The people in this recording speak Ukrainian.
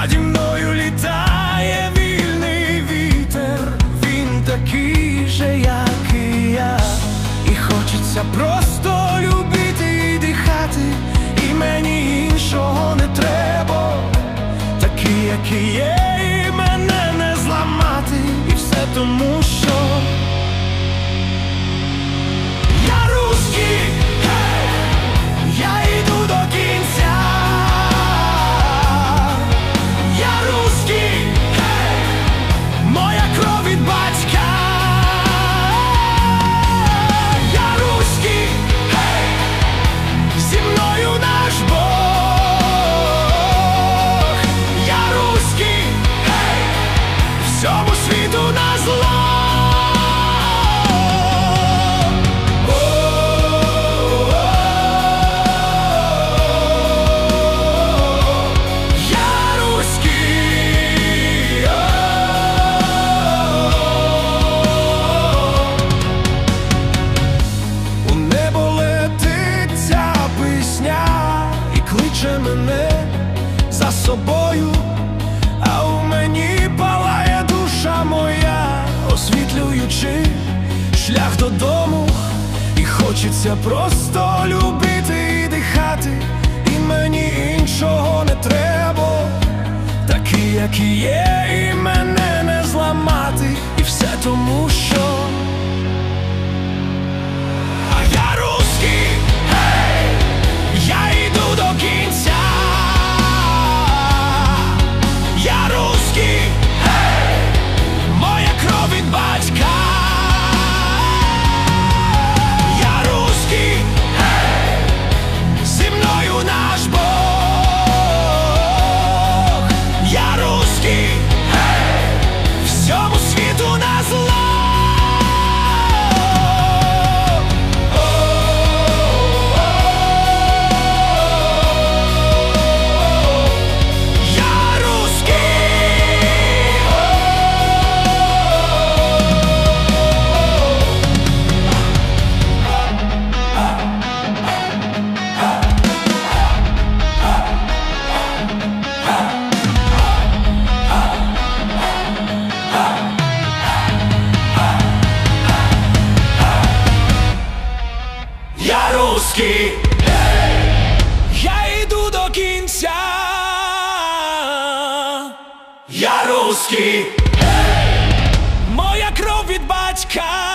Наді мною літає вільний вітер, він такий же, як і я. І хочеться просто любити і дихати, і мені іншого не треба. Такий, як і є, і мене не зламати. І все тому, що я русський, я йду до кінця. Я русський, моя кров від батька. Я русський, зі мною наш Бог. Я русський, всьому світу на зло. Мене за собою, а у мені палає душа моя, освітлюючи шлях додому. І хочеться просто любити і дихати, і мені іншого не треба. Такий, як і є, і мене не зламати. І все тому, що я русський, я йду до кінця. Я русський, моя кров від батька. Я русський, зі мною наш Бог. Я русський, всьому світу на зло. Я русський, я йду до кінця. Я русський, моя кров від батька.